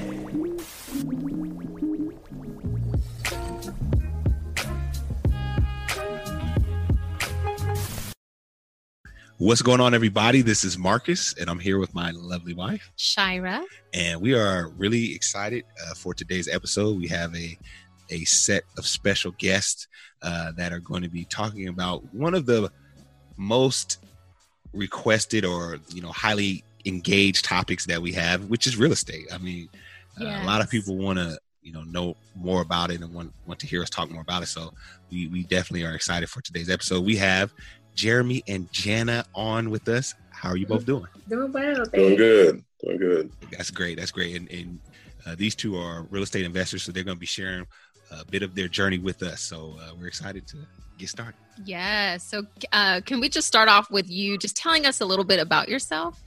What's going on, everybody? This is Marcus, and I'm here with my lovely wife, Shira. And we are really excited for today's episode. We have a set of special guests that are going to be talking about one of the most requested or, highly engaged topics that we have, which is real estate. I mean, yes. A lot of people want to, know more about it and want to hear us talk more about it. So we definitely are excited for today's episode. We have Jeremy and Jana on with us. How are you both doing? Doing well. Doing good. That's great. And these two are real estate investors, so they're going to be sharing a bit of their journey with us. So we're excited to get started. Yeah. So can we just start off with you just telling us a little bit about yourself?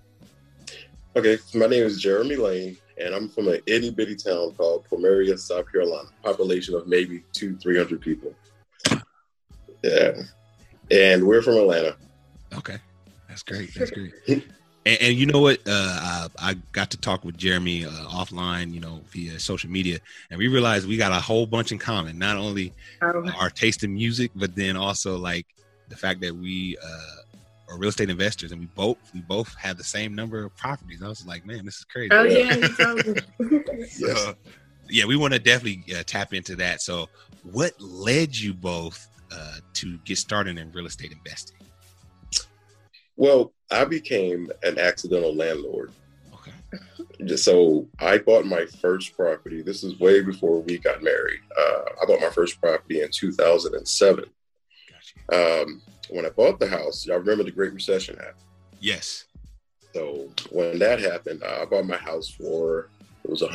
Okay. My name is Jeremy Lane, and I'm from an itty bitty town called Pomeria, South Carolina. Population of maybe 200-300 people. Yeah. And we're from Atlanta. Okay. That's great. And you know what? I got to talk with Jeremy offline, via social media, and we realized we got a whole bunch in common. Not only our taste in music, but then also like the fact that we are real estate investors, and we both have the same number of properties. I was like, man, this is crazy. Oh yeah. So, yeah, we want to definitely tap into that. So, what led you both to get started in real estate investing? Well, I became an accidental landlord. Okay. So I bought my first property. This is way before we got married. I bought my first property in 2007. Gotcha. When I bought the house, y'all remember the Great Recession happened? Yes. So when that happened, I bought my house for, it was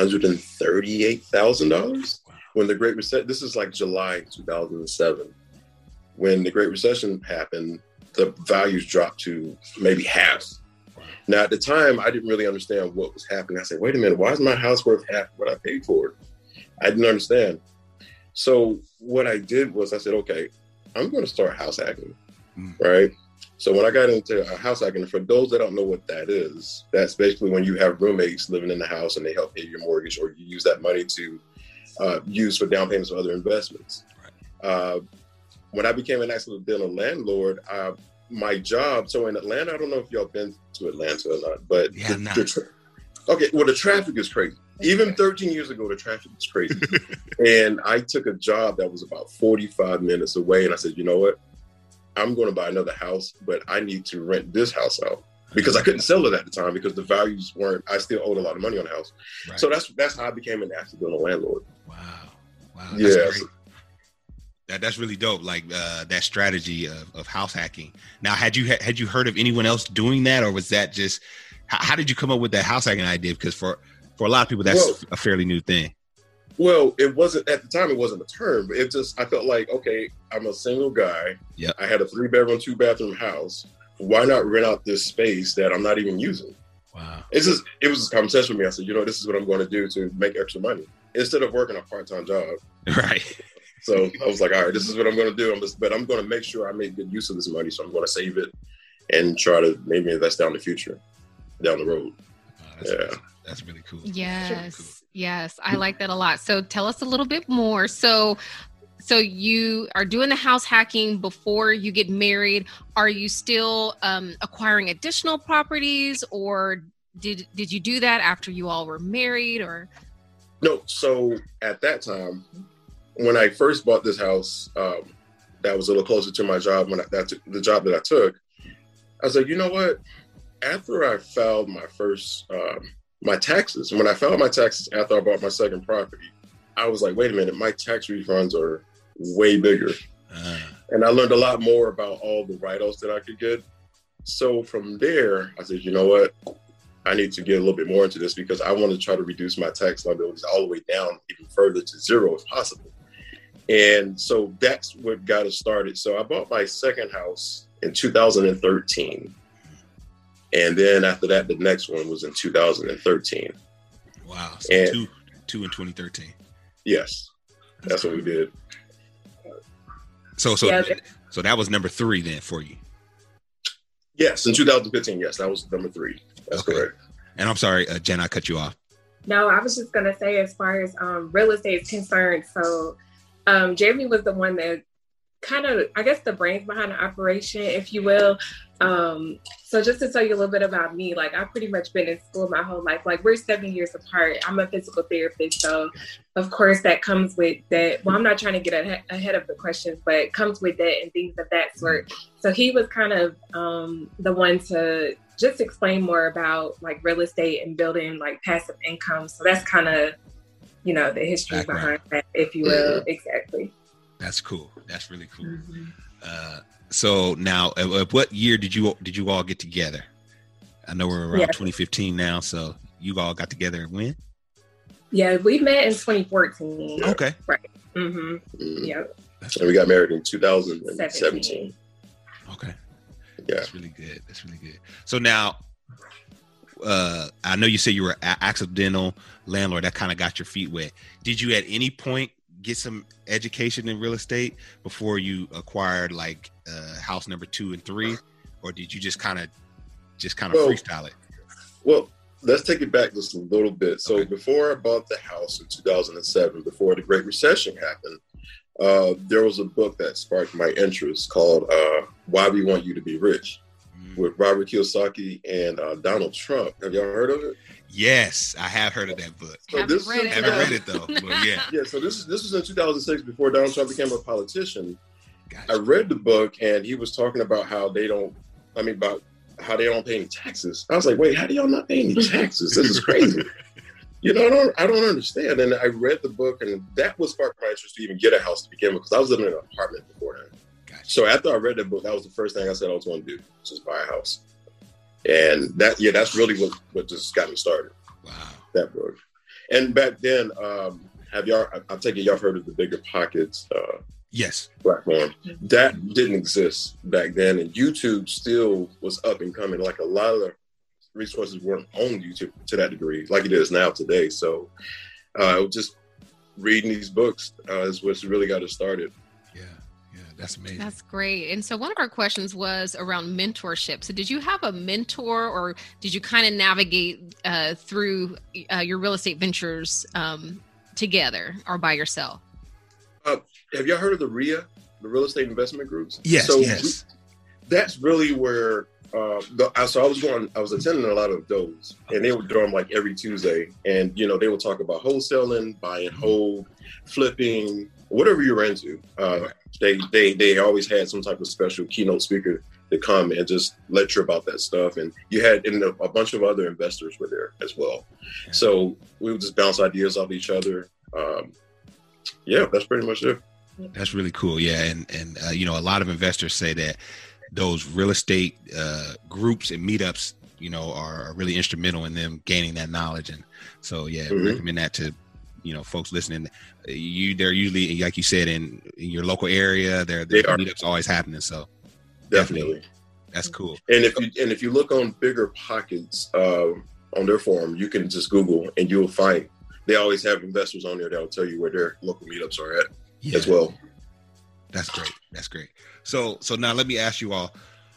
$138,000. Wow. When the Great Recession, this is like July 2007. When the Great Recession happened, the values dropped to maybe half. Wow. Now, at the time, I didn't really understand what was happening. I said, wait a minute, why is my house worth half what I paid for it? I didn't understand. So what I did was I said, okay, I'm going to start house hacking, right? So when I got into house hacking, for those that don't know what that is, that's basically when you have roommates living in the house and they help pay your mortgage, or you use that money to use for down payments or other investments. Right. When I became an accidental landlord, my job, so in Atlanta, I don't know if y'all been to Atlanta or not, but yeah, the traffic is crazy. Even 13 years ago, the traffic was crazy. And I took a job that was about 45 minutes away, and I said, you know what? I'm going to buy another house, but I need to rent this house out because I couldn't sell it at the time because the values weren't, I still owed a lot of money on the house. Right. So that's how I became an accidental landlord. Wow. That's great. That's really dope. Like that strategy of house hacking. Now, had you heard of anyone else doing that, or was that just how did you come up with that house hacking idea? Because for a lot of people, that's a fairly new thing. Well, it wasn't at the time. It wasn't a term. But it just I felt like, okay, I'm a single guy. Yeah. I had a 3-bedroom, 2-bathroom house. Why not rent out this space that I'm not even using? Wow. It was a conversation with me. I said, this is what I'm going to do to make extra money instead of working a part-time job. Right. So I was like, all right, this is what I'm going to do. But I'm going to make sure I make good use of this money. So I'm going to save it and try to maybe invest down the road. That's really cool. Yes. I like that a lot. So tell us a little bit more. So you are doing the house hacking before you get married. Are you still acquiring additional properties, or did you do that after you all were married, or? No. So at that time, when I first bought this house, that was a little closer to my job. The job that I took, I was like, you know what? After I filed my first, my taxes, when I filed my taxes after I bought my second property, I was like, wait a minute, my tax refunds are way bigger. And I learned a lot more about all the write-offs that I could get. So from there, I said, you know what? I need to get a little bit more into this because I want to try to reduce my tax liabilities all the way down even further to zero if possible. And so that's what got us started. So I bought my second house in 2013. And then after that, the next one was in 2013. Wow. So and two in 2013. Yes. That's what we did. So that was number 3 then for you. Yes. In 2015. Yes. That was number 3. That's correct. And I'm sorry, Jen, I cut you off. No, I was just gonna say, as far as real estate is concerned, so Jeremy was the one that kind of, I guess, the brains behind the operation, if you will. So just to tell you a little bit about me, like, I've pretty much been in school my whole life. Like, we're 7 years apart. I'm a physical therapist, so of course that comes with that. Well, I'm not trying to get ahead of the questions, but it comes with that and things of that sort. So he was kind of the one to just explain more about like real estate and building like passive income. So that's kind of, you know, the history behind that, if you will. Exactly. That's cool. That's really cool. So now, what year did you all get together? I know we're around 2015 now, so you all got together when? Yeah, we met in 2014. Okay. Right. Yeah. And we got married in 2017. Okay. Yeah. That's really good. That's really good. So now, I know you said you were an accidental landlord that kind of got your feet wet. Did you at any point get some education in real estate before you acquired like house number 2 and 3, or did you just kind of freestyle it? Well, let's take it back just a little bit. So before I bought the house in 2007, before the Great Recession happened, there was a book that sparked my interest called Why We Want You to Be Rich, with Robert Kiyosaki and Donald Trump. Have y'all heard of it? Yes, I have heard of that book. So haven't read it though. But yeah. Yeah. So this was in 2006, before Donald Trump became a politician. Gotcha. I read the book, and he was talking about how they don't pay any taxes. I was like, wait, how do y'all not pay any taxes? This is crazy. You know, I don't understand. And I read the book, and that was sparked my interest to even get a house to begin with, because I was living in an apartment beforehand. Gotcha. So after I read that book, that was the first thing I said I was going to do, just buy a house. And that's really what just got me started. Wow. That book. And back then, I take it y'all have heard of the Bigger Pockets Yes. platform. That didn't exist back then, and YouTube still was up and coming. Like, a lot of the resources weren't on YouTube to that degree, like it is now today. So just reading these books is what's really got us started. Yeah, that's amazing. That's great. And so one of our questions was around mentorship. So did you have a mentor, or did you kind of navigate through your real estate ventures together or by yourself? Have y'all heard of the RIA, the Real Estate Investment Groups? Yes, yes. That's really where I was attending a lot of those, and they would do them like every Tuesday, and they would talk about wholesaling, buy and hold, flipping, whatever you're into. They always had some type of special keynote speaker to come and just lecture about that stuff, and you had a bunch of other investors were there as well. Yeah. So we would just bounce ideas off each other. That's pretty much it. That's really cool. Yeah. And a lot of investors say that those real estate groups and meetups, are really instrumental in them gaining that knowledge. And so, we recommend that to, folks listening. They're usually, like you said, in your local area, the meetups always happening. So definitely. That's cool. And if you look on Bigger Pockets on their forum, you can just Google and you'll find they always have investors on there that'll tell you where their local meetups are at as well. That's great. So now let me ask you all.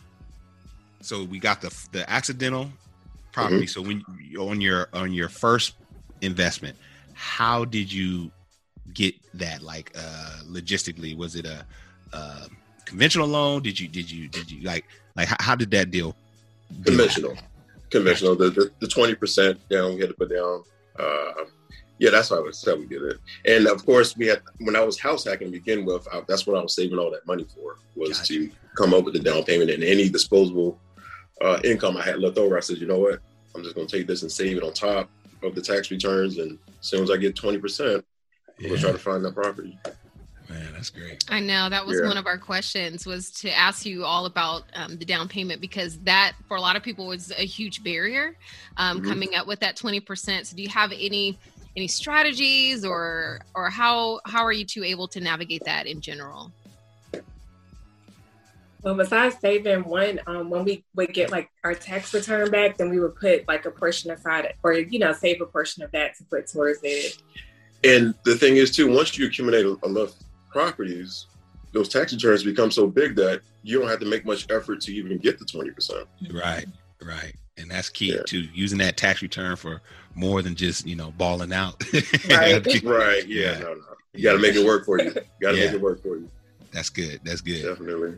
So we got the accidental property. So when on your first investment, how did you get that? Like logistically, was it a conventional loan? Did you like how did that deal? Conventional. The 20% down we had to put down. That's how we did it. And of course, when I was house hacking to begin with, that's what I was saving all that money for, was to come up with the down payment, and any disposable income I had left over. I said, you know what? I'm just going to take this and save it on top of the tax returns. And as soon as I get 20%, I'm going to try to find that property. Man, that's great. I know that was one of our questions, was to ask you all about the down payment, because that for a lot of people was a huge barrier coming up with that 20%. So do you have any strategies or how are you two able to navigate that in general? Well, besides saving when we would get like our tax return back, then we would put like a portion aside, or save a portion of that to put towards it. And the thing is too, once you accumulate enough properties, those tax returns become so big that you don't have to make much effort to even get the 20%. Right. And that's key Yeah. to using that tax return for more than just, balling out. Right. Right. Yeah. No. You got to make it work for you. Make it work for you. That's good. That's good. Definitely.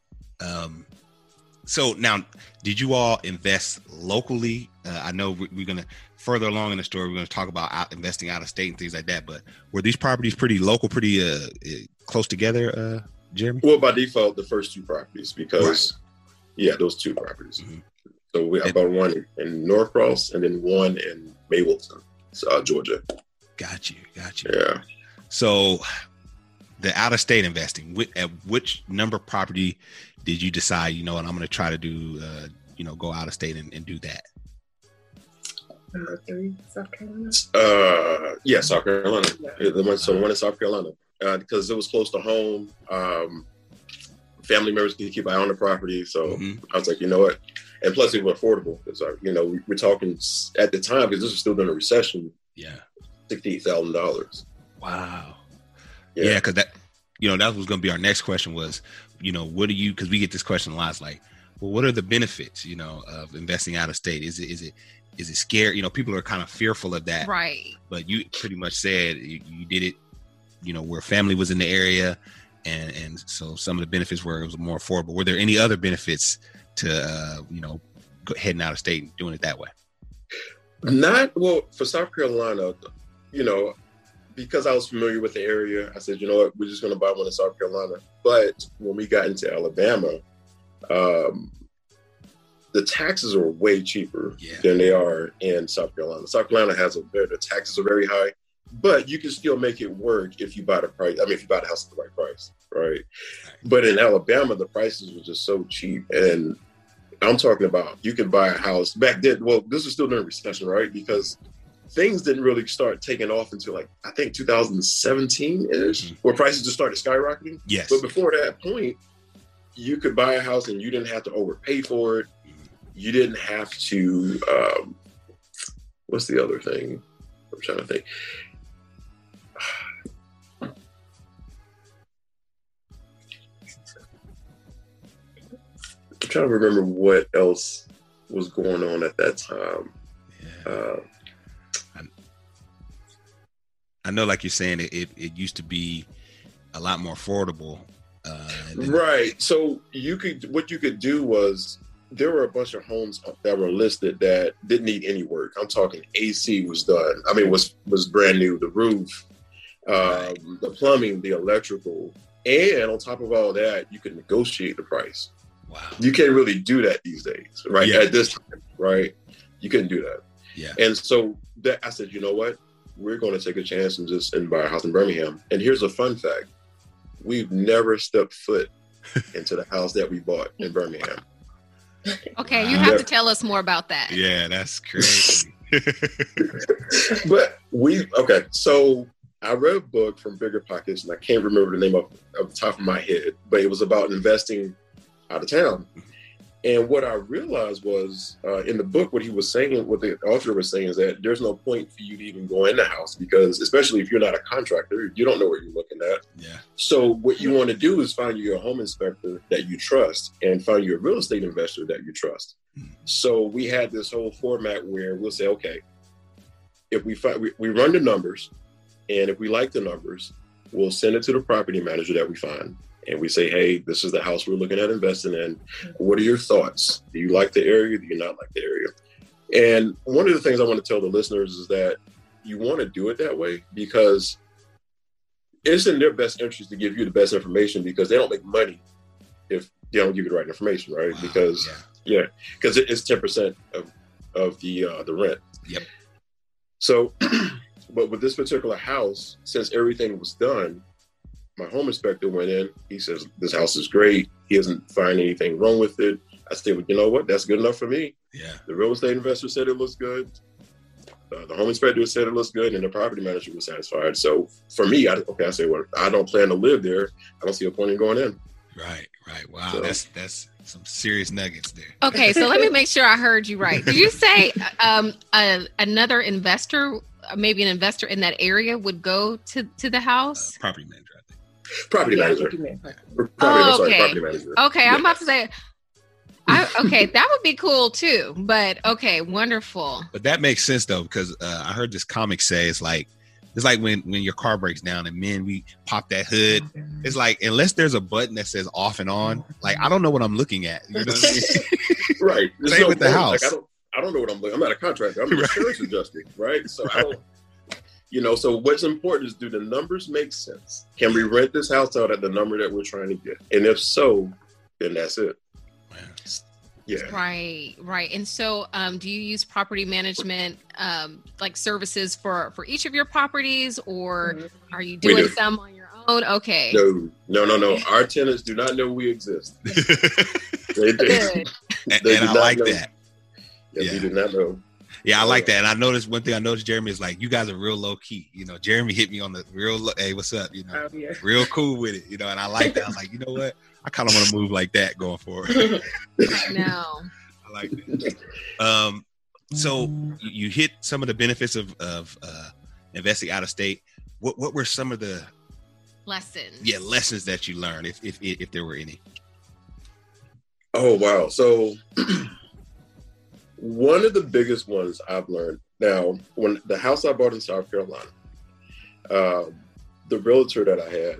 So now, did you all invest locally? I know we're going to further along in the story, we're going to talk about investing out of state and things like that. But were these properties pretty local, pretty close together, Jeremy? Well, by default, the first two properties, because those two properties. Mm-hmm. So we bought one in Norcross and then one in Mableton, Georgia. Got you. Yeah. So the out of state investing, at which number property did you decide, and I'm going to try to do, go out of state and do that? Number 3, South Carolina. South Carolina. Yeah. The one in South Carolina, because it was close to home. Family members could keep an eye on the property, so I was like, you know what? And plus, it was affordable because we're talking at the time, because this was still during a recession. Yeah, $68,000. Wow. Yeah, because that was going to be our next question was, what do you? Because we get this question a lot. It's like, well, what are the benefits, of investing out of state? Is it scary? People are kind of fearful of that, right? But you pretty much said you did it, where family was in the area, and so some of the benefits were it was more affordable. Were there any other benefits to heading out of state and doing it that way? For South Carolina, because I was familiar with the area, I said, you know what, we're just going to buy one in South Carolina. But when we got into Alabama, the taxes are way cheaper than they are in South Carolina. South Carolina the taxes are very high, but you can still make it work if you buy the house at the right price, right? But in Alabama, the prices were just so cheap. And I'm talking about, you could buy a house back then. Well, this was still during recession, right? Because things didn't really start taking off until I think 2017-ish, where prices just started skyrocketing. Yes. But before that point, you could buy a house and you didn't have to overpay for it. You didn't have to, what's the other thing? I'm trying to think. I'm trying to remember what else was going on at that time. Yeah. I know, like you're saying, it used to be a lot more affordable. Right. So what you could do was, there were a bunch of homes that were listed that didn't need any work. I'm talking AC was done. I mean, was brand new. The roof, the plumbing, the electrical, and on top of all that, you could negotiate the price. Wow. You can't really do that these days, right? Yeah. At this time, right? You couldn't do that. Yeah. And so I said, you know what? We're going to take a chance and buy a house in Birmingham. And here's a fun fact. We've never stepped foot into the house that we bought in Birmingham. Okay, you have to tell us more about that. Yeah, that's crazy. But so I read a book from Bigger Pockets, and I can't remember the name of the top of my head, but it was about investing out of town. And what I realized was in the book, what the author was saying is that there's no point for you to even go in the house, because especially if you're not a contractor, you don't know what you're looking at. Yeah. So what you want to do is find you a home inspector that you trust and find you a real estate investor that you trust. So we had this whole format where we'll say, okay, if we run the numbers, and if we like the numbers, we'll send it to the property manager that we find. And we say, hey, this is the house we're looking at investing in. What are your thoughts? Do you like the area? Do you not like the area? And one of the things I want to tell the listeners is that you want to do it that way because it's in their best interest to give you the best information, because they don't make money if they don't give you the right information, right? Wow. Because it's 10% of the rent. Yep. So, but with this particular house, since everything was done, my home inspector went in. He says, this house is great. He doesn't find anything wrong with it. I said, well, you know what? That's good enough for me. Yeah. The real estate investor said it looks good. The home inspector said it looks good, and the property manager was satisfied. So for me, I say, well, I don't plan to live there. I don't see a point in going in. Right. Wow. So, that's some serious nuggets there. Okay, so let me make sure I heard you right. Did you say another investor, maybe an investor in that area, would go to the house? Property manager, I think. Property manager. Okay. Property manager. Okay, yeah. I'm about to say, Okay, that would be cool too. But okay, wonderful. But that makes sense though, because I heard this comic say it's like when your car breaks down and we pop that hood. It's like, unless there's a button that says off and on, like I don't know what I'm looking at. You know what I mean? Right. Same with the house. Like, I don't know what I'm looking. I'm not a contractor. I'm an insurance adjuster, right? So I don't. So what's important is, do the numbers make sense? Can we rent this house out at the number that we're trying to get? And if so, then that's it. Yeah. Right. And so, do you use property management, like services for each of your properties, or are you doing some on your own? Okay. No. Our tenants do not know we exist. They do. Good. And I like that. Yeah, we do not know. Yeah, I like that. And I noticed one thing I noticed, Jeremy, is like, you guys are real low key. Jeremy hit me on the real, hey, what's up? Real cool with it, and I like that. I was like, you know what? I kind of want to move like that going forward. No. I like that. So you hit some of the benefits of investing out of state. What were some of the lessons? Yeah, lessons that you learned, if there were any. Oh wow! So one of the biggest ones I've learned now, when the house I bought in South Carolina, the realtor that I had,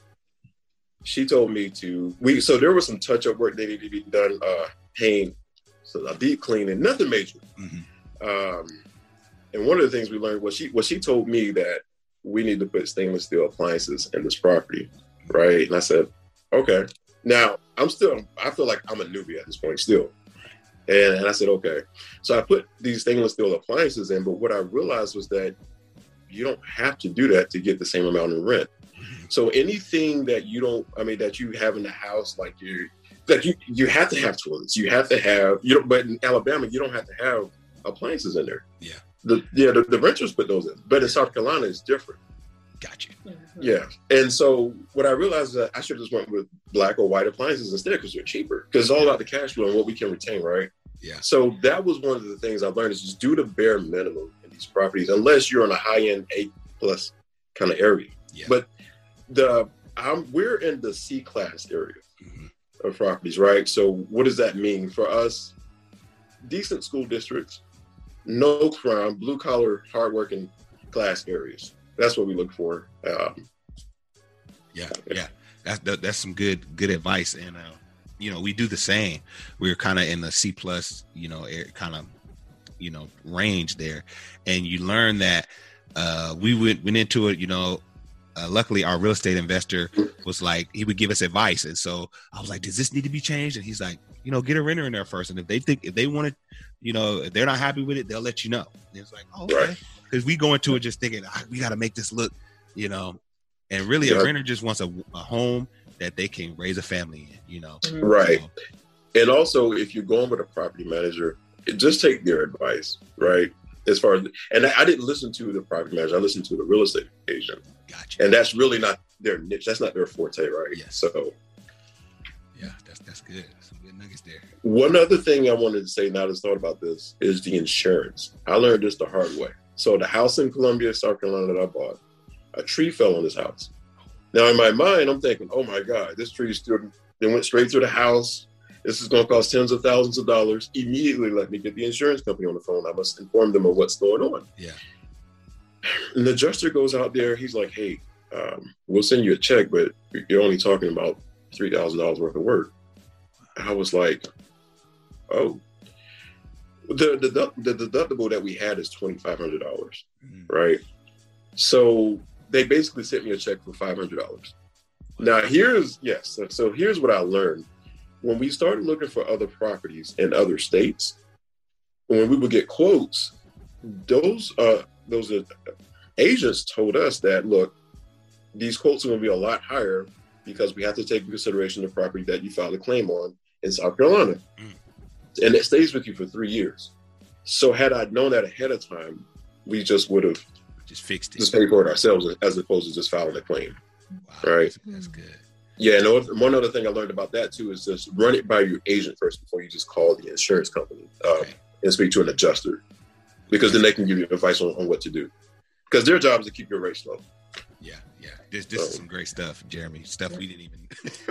she told me so there was some touch-up work that needed to be done, paint, so a deep cleaning, nothing major. Mm-hmm. And one of the things we learned was she told me that we need to put stainless steel appliances in this property, right? And I said, okay. Now I feel like I'm a newbie at this point still. And I said, okay. So I put these stainless steel appliances in, but what I realized was that you don't have to do that to get the same amount in rent. So anything that that you have in the house, like you have to have toilets, you have to have, but in Alabama, you don't have to have appliances in there. Yeah. The renters put those in, but in South Carolina, it's different. Gotcha. Yeah. And so what I realized is that I should have just went with black or white appliances instead, because they're cheaper, because it's all about the cash flow and what we can retain, right? Yeah. So that was one of the things I learned, is just do the bare minimum in these properties, unless you're in a high-end A+ kind of area. Yeah. But we're in the C-class area of properties, right? So what does that mean for us? Decent school districts, no crime, blue collar, hardworking class areas. That's what we look for. Yeah. That's some good advice, and we do the same. We're kind of in the C+, kind of, range there, and you learn that we went into it, luckily our real estate investor was like, he would give us advice. And so I was like, does this need to be changed? And he's like, get a renter in there first. And if they want it, if they're not happy with it, they'll let you know. And it's like, oh, okay. Right. Because we go into it just thinking, we got to make this look, and really a renter just wants a home that they can raise a family in, Right. So, and also, if you're going with a property manager, just take their advice, right? As far as, and I didn't listen to the property manager, I listened to the real estate agent. Gotcha. And that's really not their niche. That's not their forte, right? Yes. So, yeah, that's good. Some good nuggets there. One other thing I wanted to say, now that I thought about this, is the insurance. I learned this the hard way. So the house in Columbia, South Carolina that I bought, a tree fell on this house. Now in my mind, I'm thinking, oh my God, this tree went straight through the house. This is going to cost tens of thousands of dollars. Immediately let me get the insurance company on the phone. I must inform them of what's going on. Yeah. And the adjuster goes out there. He's like, hey, we'll send you a check, but you're only talking about $3,000 worth of work. I was like, oh. The deductible that we had is $2,500, right? So they basically sent me a check for $500. Now here's what I learned. When we started looking for other properties in other states, when we would get quotes, those agents told us that, look, these quotes are going to be a lot higher because we have to take into consideration the property that you filed a claim on in South Carolina. And it stays with you for 3 years. So had I known that ahead of time, we just would have just fixed it, just paid for it ourselves, as opposed to just filing a claim. Wow, right? That's good. Yeah, and one other thing I learned about that too is just run it by your agent first before you just call the insurance company and speak to an adjuster, because then they can give you advice on what to do. Because their job is to keep your rates low. Yeah. Yeah, this is some great stuff, Jeremy. Stuff we didn't even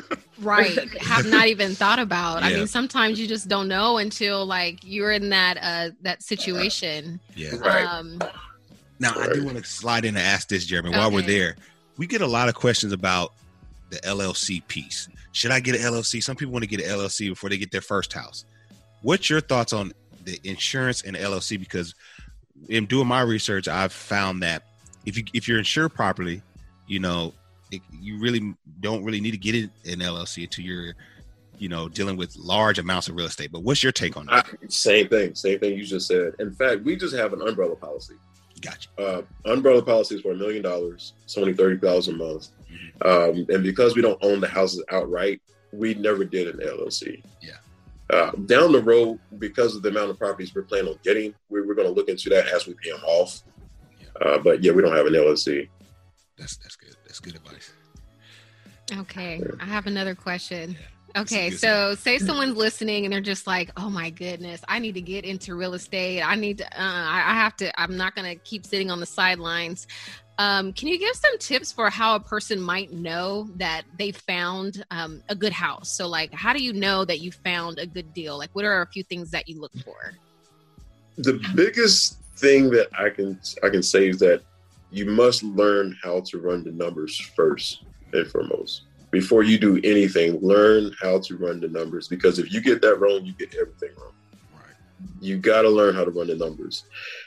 have not even thought about. Yeah. I mean, sometimes you just don't know until like you're in that situation. Yeah. Right. Now I do want to slide in and ask this, Jeremy, while we're there. We get a lot of questions about the LLC piece. Should I get an LLC? Some people want to get an LLC before they get their first house. What's your thoughts on the insurance and LLC? Because in doing my research, I've found that if you're insured properly, you really don't need to get an LLC until you're, dealing with large amounts of real estate. But what's your take on that? Same thing you just said. In fact, we just have an umbrella policy. Gotcha. Umbrella policy is for $1 million. It's only $30,000 a month. Mm-hmm. And because we don't own the houses outright, we never did an LLC. Yeah. Down the road, because of the amount of properties we're planning on getting, we're going to look into that as we pay them off. Yeah. But we don't have an LLC. That's good. That's good advice. Okay. I have another question. Yeah. Okay, so say someone's listening and they're just like, oh my goodness, I need to get into real estate. I need to, I'm not going to keep sitting on the sidelines. Can you give some tips for how a person might know that they found a good house? So like, how do you know that you found a good deal? Like, what are a few things that you look for? The biggest thing that I can say is that you must learn how to run the numbers first and foremost. Before you do anything, learn how to run the numbers, because if you get that wrong, you get everything wrong. Right. You got to learn how to run the numbers.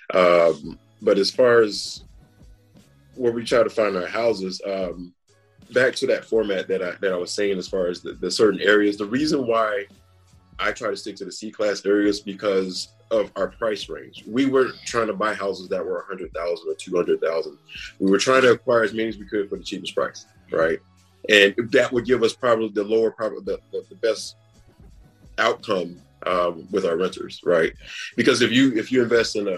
But as far as where we try to find our houses, back to that format that I was saying, as far as the certain areas, the reason why I try to stick to the C-class areas because of our price range. We weren't trying to buy houses that were $100,000 or $200,000. We were trying to acquire as many as we could for the cheapest price, right? And that would give us probably the best outcome with our renters, right? Because if you invest in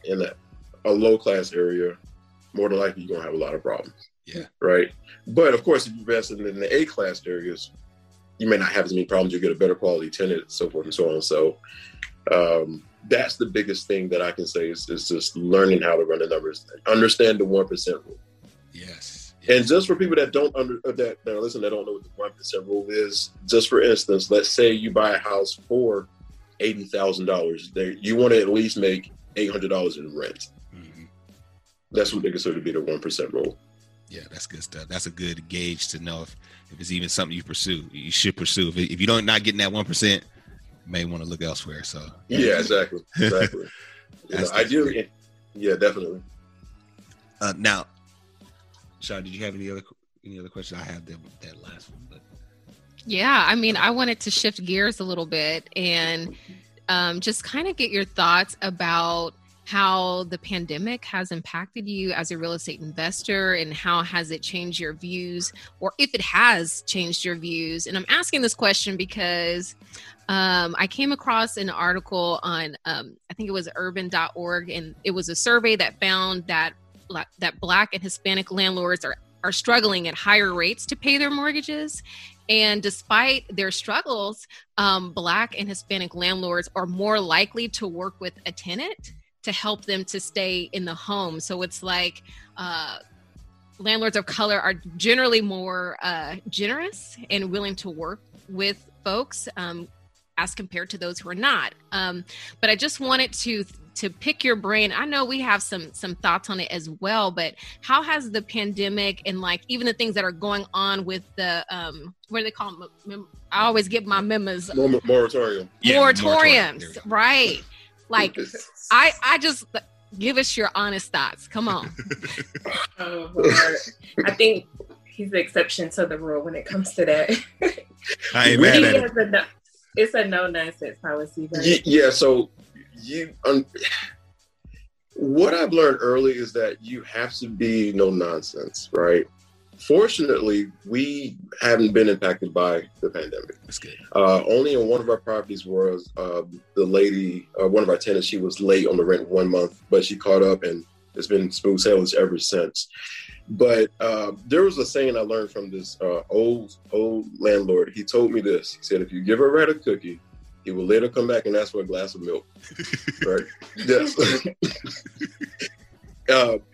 a low class area, more than likely you're gonna have a lot of problems. Yeah. Right. But of course, if you invest in the A class areas, you may not have as many problems. You get a better quality tenant, so forth and so on. So that's the biggest thing that I can say is just learning how to run the numbers, understand the 1% rule. Yes. And just for people that don't that are listening, that don't know what the 1% rule is, just for instance, let's say you buy a house for $80,000. You want to at least make $800 in rent. Mm-hmm. That's what they consider to be the 1% rule. Yeah, that's good stuff. That's a good gauge to know if it's even something you pursue. You should pursue. If you don't not getting that 1%, you may want to look elsewhere. So yeah, exactly. Ideally, yeah, definitely. Now, Sean, did you have any other questions? I have that last one, but yeah, I mean, I wanted to shift gears a little bit and just kind of get your thoughts about how the pandemic has impacted you as a real estate investor and how has it changed your views, or if it has changed your views. And I'm asking this question because I came across an article on, I think it was urban.org, and it was a survey that found that Black and Hispanic landlords are struggling at higher rates to pay their mortgages. And despite their struggles, Black and Hispanic landlords are more likely to work with a tenant to help them to stay in the home. So it's like landlords of color are generally more generous and willing to work with folks as compared to those who are not. But I just wanted to pick your brain. I know we have some thoughts on it as well, but how has the pandemic and like even the things that are going on with the what do they call them? I always get my memo's moratorium. Yeah, moratoriums, right? Like I just give us your honest thoughts. Come on. Oh, Lord. I think he's the exception to the rule when it comes to that. I ain't mad at it. It's a no nonsense policy. Right? Yeah. So what I've learned early is that you have to be no nonsense, right? Fortunately, we haven't been impacted by the pandemic. That's good. Only in one of our properties was the lady, one of our tenants, she was late on the rent 1 month, but she caught up and it's been smooth sailing ever since. But there was a saying I learned from this old landlord. He told me this. He said, if you give a rat a cookie, he will later come back and ask for a glass of milk. Right? Yes.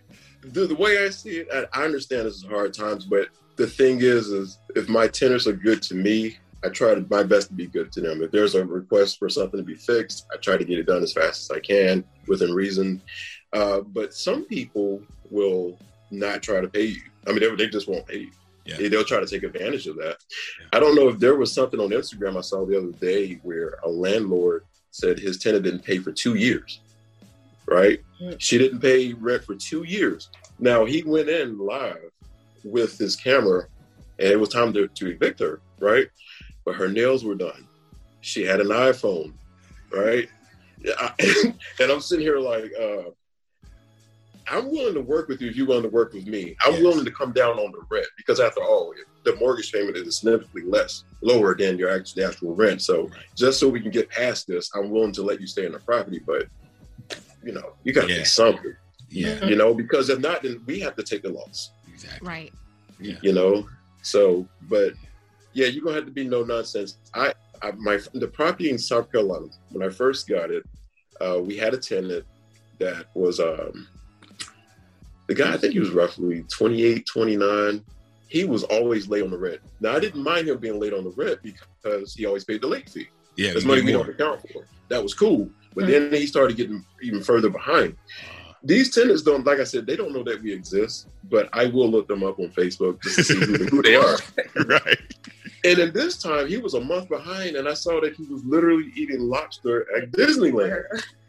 the way I see it, I understand this is hard times, but the thing is if my tenants are good to me, I try my best to be good to them. If there's a request for something to be fixed, I try to get it done as fast as I can within reason. But some people will not try to pay you. I mean, they just won't pay you. Yeah. They'll try to take advantage of that. Yeah. I don't know if there was something on Instagram I saw the other day where a landlord said his tenant didn't pay for 2 years, right? She didn't pay rent for 2 years. Now, he went in live with his camera, and it was time to evict her, right? But her nails were done. She had an iPhone, right? And I'm sitting here like, I'm willing to work with you if you're willing to work with me. I'm willing to come down on the rent because after all, the mortgage payment is significantly lower than your actual rent. So just so we can get past this, I'm willing to let you stay in the property, but you got to do something. Yeah. Because if not, then we have to take the loss. Exactly. Right. Yeah. So, but yeah, you're gonna have to be no nonsense. The property in South Carolina, when I first got it, we had a tenant that was the guy, I think he was roughly 28, 29. He was always late on the rent. Now, I didn't mind him being late on the rent because he always paid the late fee. Yeah, that's money we don't account for. That was cool. But then he started getting even further behind. These tenants don't, like I said, they don't know that we exist, but I will look them up on Facebook just to see who they are. Right. And in this time, he was a month behind, and I saw that he was literally eating lobster at Disneyland.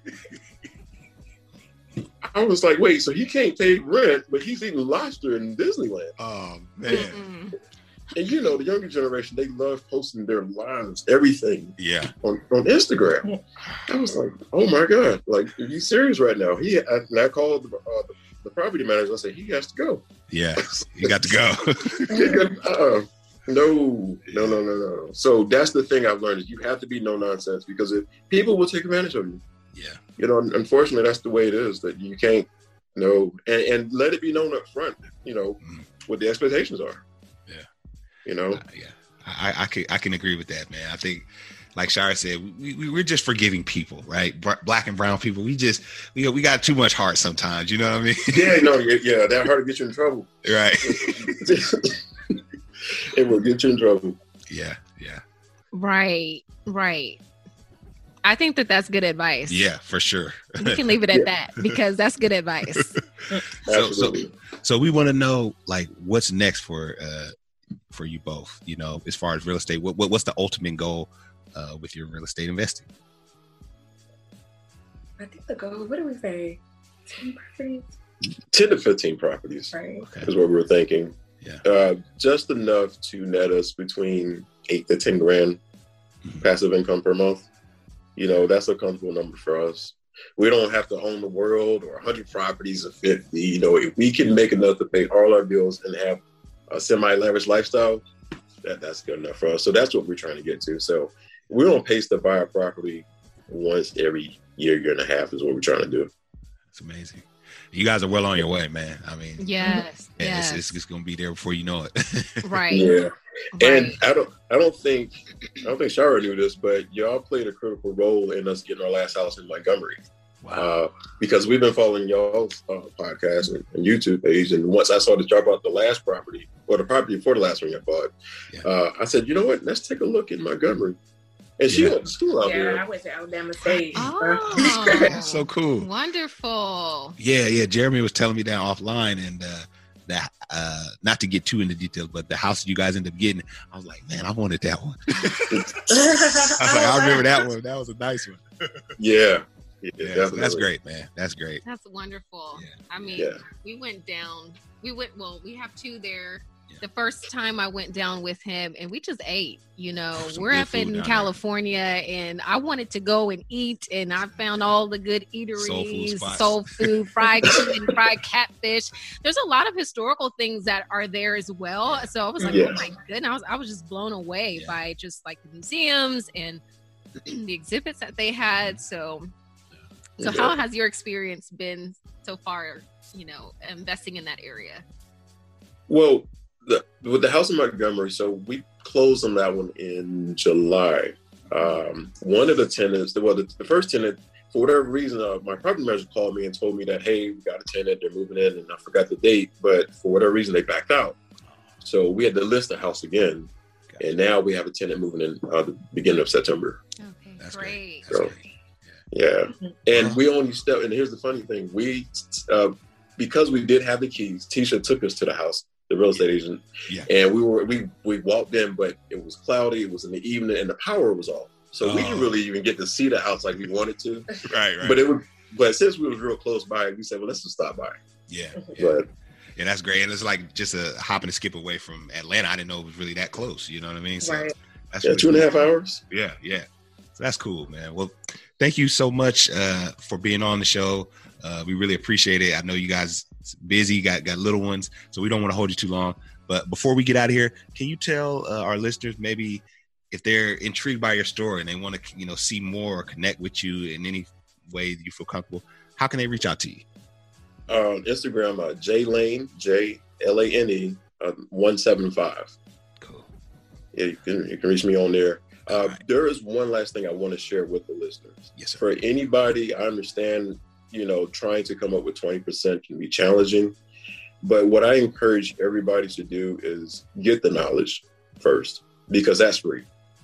I was like, wait, so he can't pay rent, but he's eating lobster in Disneyland. Oh, man. Mm-mm. And the younger generation, they love posting their lives, everything on Instagram. I was like, oh my God, like, are you serious right now? And I called the property manager. I said, he has to go. Yeah, he got to go. No. So that's the thing I've learned is you have to be no nonsense because people will take advantage of you. Yeah. Unfortunately, that's the way it is that you can't and let it be known up front, what the expectations are. Yeah. I can agree with that, man. I think, like Shira said, we're just forgiving people, right? Black and brown people. We got too much heart sometimes. You know what I mean? Yeah. That heart will get you in trouble. Right. It will get you in trouble. Yeah. Right. I think that's good advice. Yeah, for sure. You can leave it at that because that's good advice. So we want to know, like, what's next for you both, as far as real estate. What's the ultimate goal with your real estate investing? I think the goal, what do we say? 10 properties? 10 to 15 properties is what we were thinking. Yeah. Just enough to net us between 8 to 10 grand passive income per month. That's a comfortable number for us. We don't have to own the world or 100 properties or 50. If we can make enough to pay all our bills and have a semi-lavish lifestyle, that's good enough for us. So that's what we're trying to get to. So we're on pace to buy a property once every year and a half is what we're trying to do. That's amazing. You guys are well on your way, man. I mean, yes. It's going to be there before you know it. Right. Yeah. Right. And I don't think Shira knew this, but y'all played a critical role in us getting our last house in Montgomery. Wow. Because we've been following y'all's podcast and YouTube page, and once I saw that y'all bought the last property, or the property before the last one you bought, I said, you know what? Let's take a look at Montgomery. And she went to school out there. Yeah, I went to Alabama State. Oh, that's so cool. Wonderful. Yeah. Jeremy was telling me that offline, and that not to get too into details, but the house you guys ended up getting, I was like, man, I wanted that one. I remember that one. That was a nice one. Yeah. So that's great, man. That's great. That's wonderful. Yeah. I mean, we went down. We have two there. Yeah. The first time I went down with him, and we just ate. We're up in California, and I wanted to go and eat, and I found all the good eateries, soul food, fried chicken, fried catfish. There's a lot of historical things that are there as well. So I was like, oh my goodness, I was just blown away by just like the museums and the exhibits that they had. So how has your experience been so far, investing in that area? Well, with the house in Montgomery, so we closed on that one in July. One of the tenants, the first tenant for whatever reason, my property manager called me and told me that, hey, we got a tenant, they're moving in, and I forgot the date, but for whatever reason, they backed out. So we had to list the house again, and now we have a tenant moving in the beginning of September. Okay, That's great. That's great. Yeah. And we only stepped, and here's the funny thing, we, because we did have the keys, Tisha took us to the house, the real estate agent, and we walked in, but it was cloudy, it was in the evening, and the power was off. So we didn't really even get to see the house like we wanted to. Right. But since we was real close by, we said, well, let's just stop by. Yeah. But, yeah, that's great. And it's like just a hop and a skip away from Atlanta. I didn't know it was really that close. You know what I mean? So Right. that's yeah, really 2.5 hours. Yeah. So that's cool, man. Well, thank you so much for being on the show. We really appreciate it. I know you guys busy, got little ones, so we don't want to hold you too long. But before we get out of here, can you tell our listeners maybe if they're intrigued by your story and they want to, see more or connect with you in any way that you feel comfortable, how can they reach out to you? On Instagram, JLane, JLANE 175. Cool. Yeah, you can reach me on there. There is one last thing I want to share with the listeners. Yes, sir. For anybody, I understand, trying to come up with 20% can be challenging. But what I encourage everybody to do is get the knowledge first, because that's free.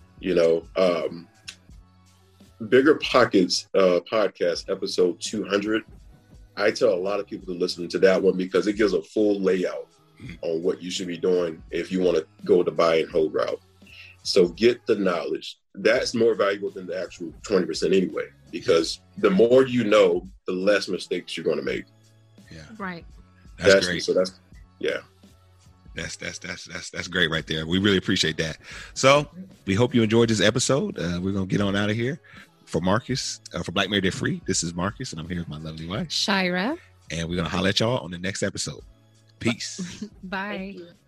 Bigger Pockets podcast, episode 200. I tell a lot of people to listen to that one because it gives a full layout on what you should be doing if you want to go the buy and hold route. So get the knowledge. That's more valuable than the actual 20% anyway, because the more you know, the less mistakes you're going to make. Yeah. Right. That's great. So yeah. That's great right there. We really appreciate that. So we hope you enjoyed this episode. We're going to get on out of here. For Marcus, for Black Married Debt Free, this is Marcus, and I'm here with my lovely wife, Shira. and we're going to holler at y'all on the next episode. Peace. Bye. Thank you.